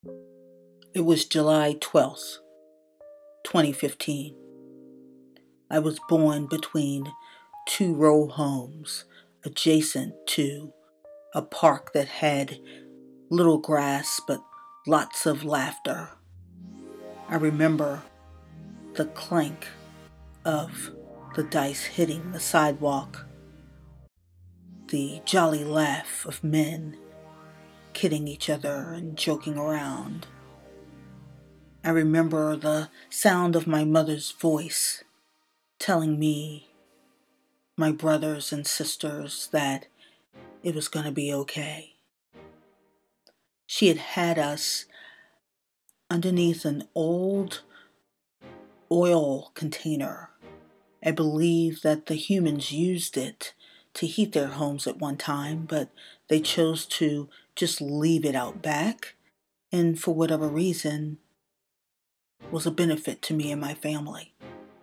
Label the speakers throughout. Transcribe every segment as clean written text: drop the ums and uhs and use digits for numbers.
Speaker 1: It was July 12th, 2015. I was born between two row homes adjacent to a park that had little grass but lots of laughter. I remember the clank of the dice hitting the sidewalk, the jolly laugh of men kidding each other and joking around. I remember the sound of my mother's voice telling me, my brothers and sisters, that it was going to be okay. She had had us underneath an old oil container. I believe that the humans used it to heat their homes at one time, but they chose to just leave it out back, and for whatever reason, was a benefit to me and my family.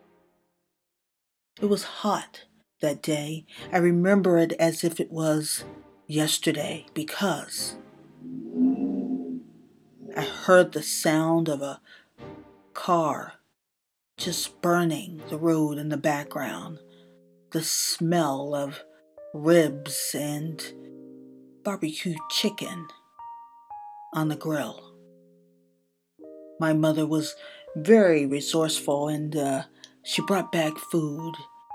Speaker 1: It was hot that day. I remember it as if it was yesterday because I heard the sound of a car just burning the road in the background, the smell of ribs and barbecue chicken on the grill. My mother was very resourceful, and she brought back food,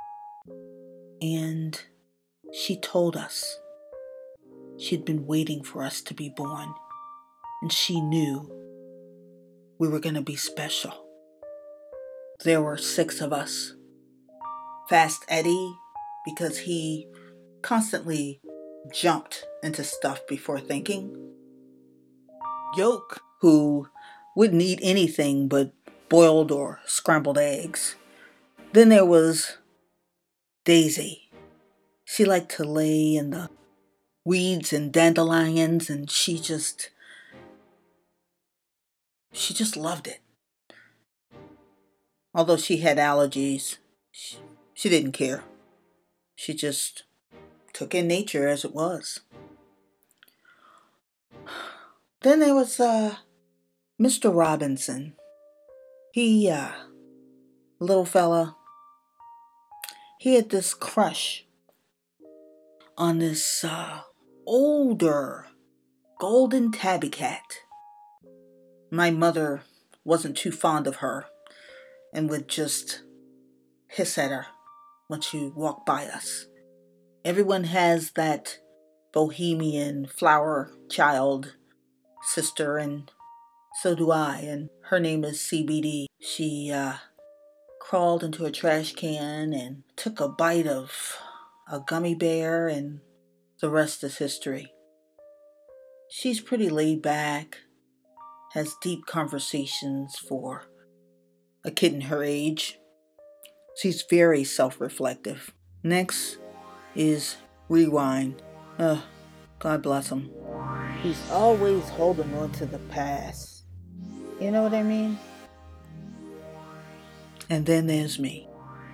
Speaker 1: and she told us she'd been waiting for us to be born, and she knew we were going to be special. There were 6 of us. Fast Eddie, because he constantly jumped into stuff before thinking. Yoke, who wouldn't eat anything but boiled or scrambled eggs. Then there was Daisy. She liked to lay in the weeds and dandelions, and she just loved it. Although she had allergies, she didn't care. She just took in nature as it was. Then there was Mr. Robinson. He, little fella, he had this crush on this older golden tabby cat. My mother wasn't too fond of her and would just hiss at her when she walked by us. Everyone has that bohemian flower child sister, and so do I, and her name is CBD. She crawled into a trash can and took a bite of a gummy bear, and the rest is history. She's pretty laid back, has deep conversations for a kitten her age. She's very self-reflective. Next is Rewind. God bless him. He's always holding on to the past. You know what I mean? And then there's me.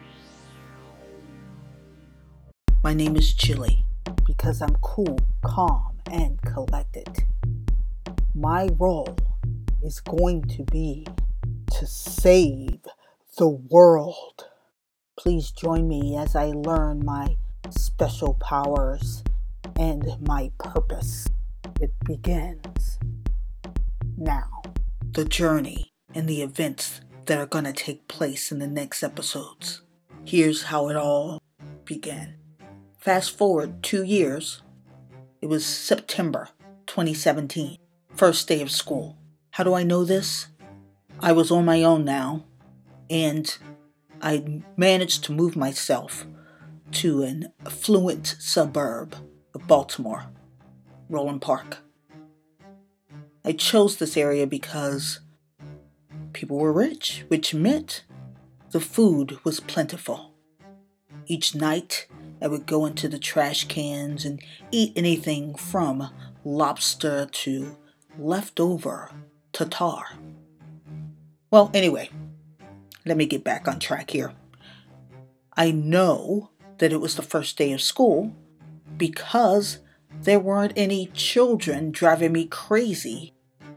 Speaker 1: My name is Chili because I'm cool, calm, and collected. My role is going to be to save the world. Please join me as I learn my special powers and my purpose. It begins now. The journey and the events that are going to take place in the next episodes. Here's how it all began. Fast forward 2 years. It was September 2017. First day of school. How do I know this? I was on my own now, and I managed to move myself to an affluent suburb of Baltimore, Roland Park. I chose this area because people were rich, which meant the food was plentiful. Each night, I would go into the trash cans and eat anything from lobster to leftover tartar. Well, anyway, let me get back on track here. I know that it was the first day of school because there weren't any children driving me crazy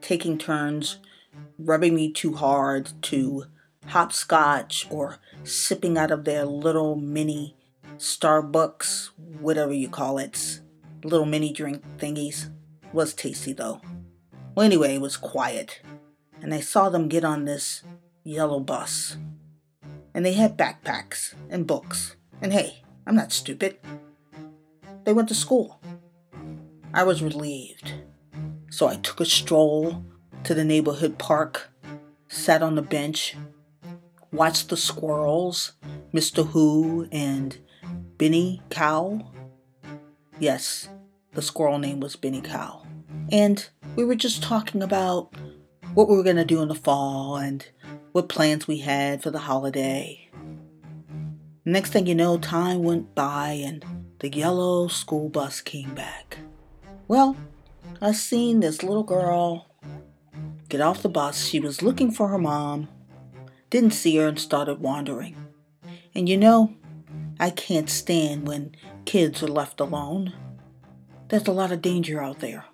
Speaker 1: taking turns rubbing me too hard to hopscotch or sipping out of their little mini Starbucks, whatever you call it, little mini drink thingies. Was tasty though. Well, anyway, it was quiet, and I saw them get on this yellow bus. And they had backpacks and books. And hey, I'm not stupid. They went to school. I was relieved. So I took a stroll to the neighborhood park, sat on the bench, watched the squirrels, Mr. Who and Benny Cow. Yes, the squirrel name was Benny Cow. And we were just talking about what we were going to do in the fall and what plans we had for the holiday. Next thing you know, time went by and the yellow school bus came back. Well, I seen this little girl get off the bus. She was looking for her mom, didn't see her and started wandering. And you know, I can't stand when kids are left alone. There's a lot of danger out there.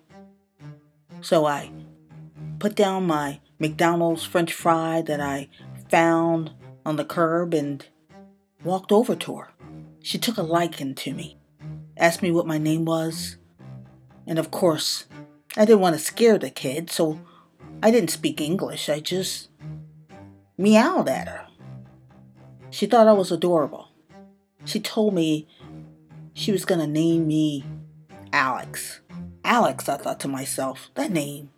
Speaker 1: So I put down my McDonald's French fry that I found on the curb and walked over to her. She took a liking to me, asked me what my name was, and of course, I didn't want to scare the kid, so I didn't speak English. I just meowed at her. She thought I was adorable. She told me she was going to name me Alex. Alex, I thought to myself, that name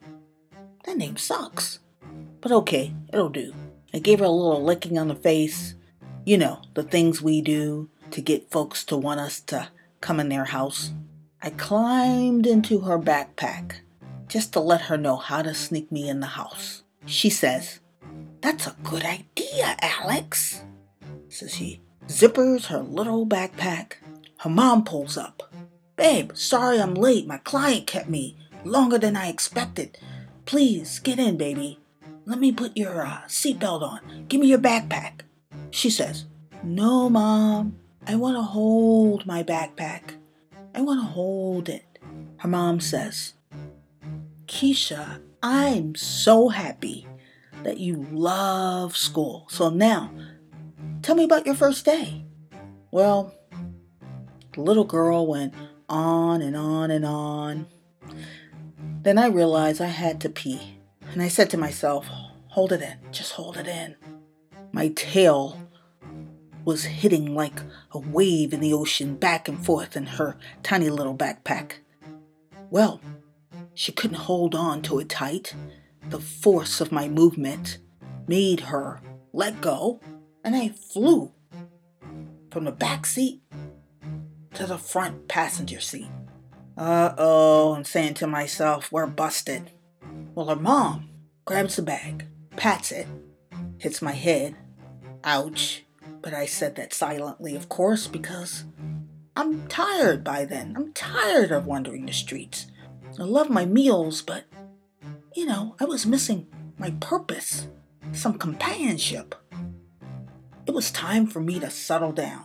Speaker 1: sucks. But okay, it'll do. I gave her a little licking on the face. You know, the things we do to get folks to want us to come in their house. I climbed into her backpack just to let her know how to sneak me in the house. She says, "That's a good idea, Alex." So she zippers her little backpack. Her mom pulls up. "Babe, sorry I'm late. My client kept me longer than I expected. Please, get in, baby. Let me put your seatbelt on. Give me your backpack." She says, "No, Mom. I want to hold my backpack. I want to hold it." Her mom says, "Keisha, I'm so happy that you love school. So now, tell me about your first day." Well, the little girl went on and on and on. Then I realized I had to pee. And I said to myself, hold it in, just hold it in. My tail was hitting like a wave in the ocean back and forth in her tiny little backpack. Well, she couldn't hold on to it tight. The force of my movement made her let go, and I flew from the back seat to the front passenger seat. Uh-oh, I'm saying to myself, we're busted. Well, her mom grabs the bag, pats it, hits my head. Ouch. But I said that silently, of course, because I'm tired by then. I'm tired of wandering the streets. I love my meals, but, I was missing my purpose, some companionship. It was time for me to settle down,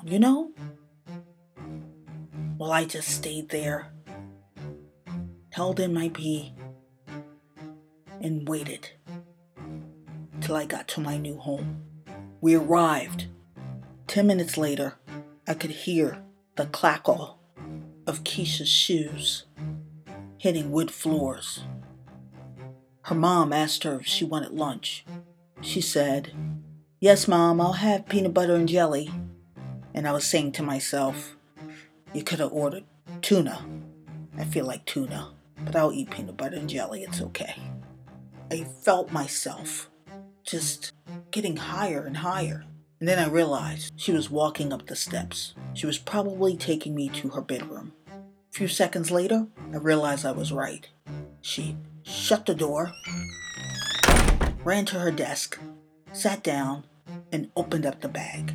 Speaker 1: Well, I just stayed there, held in my pee, and waited till I got to my new home. We arrived. 10 minutes later, I could hear the clackle of Keisha's shoes hitting wood floors. Her mom asked her if she wanted lunch. She said, "Yes, Mom, I'll have peanut butter and jelly." And I was saying to myself, you could have ordered tuna. I feel like tuna, but I'll eat peanut butter and jelly. It's okay. I felt myself just getting higher and higher. And then I realized she was walking up the steps. She was probably taking me to her bedroom. A few seconds later, I realized I was right. She shut the door, ran to her desk, sat down, and opened up the bag.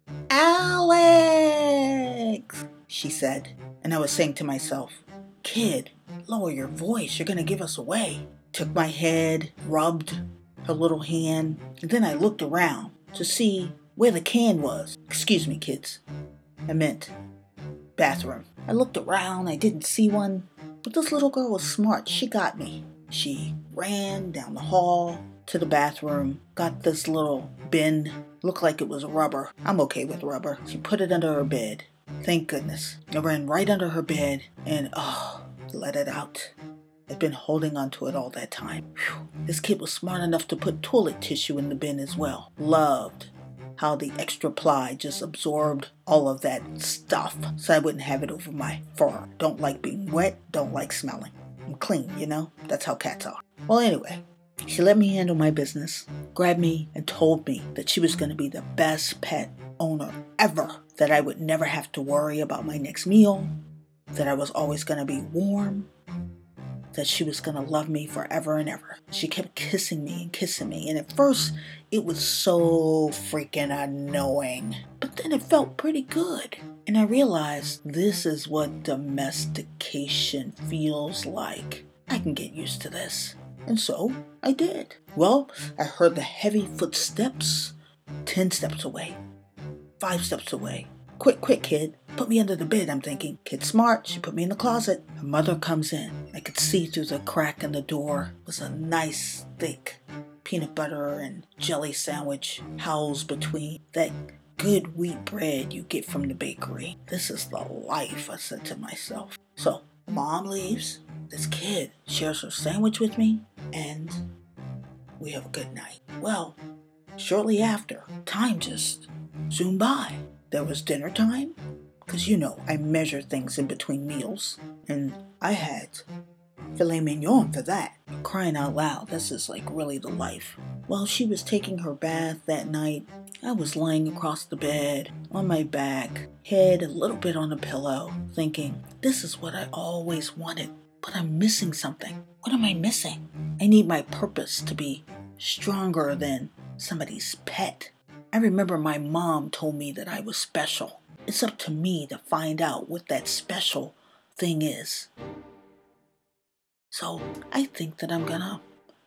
Speaker 1: "Alex," she said. And I was saying to myself, "Kid, lower your voice. You're going to give us away." Took my head, rubbed her little hand, and then I looked around to see where the can was. Excuse me, kids. I meant bathroom. I looked around. I didn't see one. But this little girl was smart. She got me. She ran down the hall to the bathroom, got this little bin, looked like it was rubber. I'm okay with rubber. She put it under her bed. Thank goodness. It ran right under her bed and let it out. I'd been holding on to it all that time. Whew. This kid was smart enough to put toilet tissue in the bin as well. Loved how the extra ply just absorbed all of that stuff so I wouldn't have it over my fur. Don't like being wet, don't like smelling. I'm clean, you know? That's how cats are. Well, anyway, she let me handle my business, grabbed me and told me that she was going to be the best pet owner ever, that I would never have to worry about my next meal, that I was always going to be warm, that she was going to love me forever and ever. She kept kissing me, and at first it was so freaking annoying, but then it felt pretty good. And I realized this is what domestication feels like. I can get used to this. And so I did. Well, I heard the heavy footsteps 10 steps away, 5 steps away. Quick, kid. Put me under the bed, I'm thinking. Kid smart. She put me in the closet. Her mother comes in. I could see through the crack in the door. It was a nice, thick peanut butter and jelly sandwich housed between that good wheat bread you get from the bakery. This is the life, I said to myself. So, Mom leaves. This kid shares her sandwich with me, and we have a good night. Well, shortly after, time just zoomed by. There was dinner time, because you know I measure things in between meals, and I had filet mignon for that. Crying out loud, this is like really the life. While she was taking her bath that night, I was lying across the bed, on my back, head a little bit on the pillow, thinking, this is what I always wanted, but I'm missing something. What am I missing? I need my purpose to be stronger than somebody's pet. I remember my mom told me that I was special. It's up to me to find out what that special thing is. So I think that I'm gonna,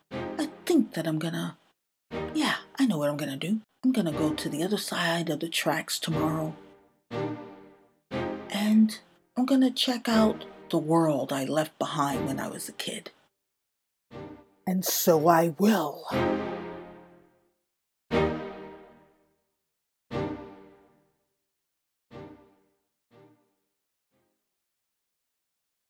Speaker 1: yeah, I know what I'm gonna do. I'm gonna go to the other side of the tracks tomorrow. And I'm gonna check out the world I left behind when I was a kid. And so I will.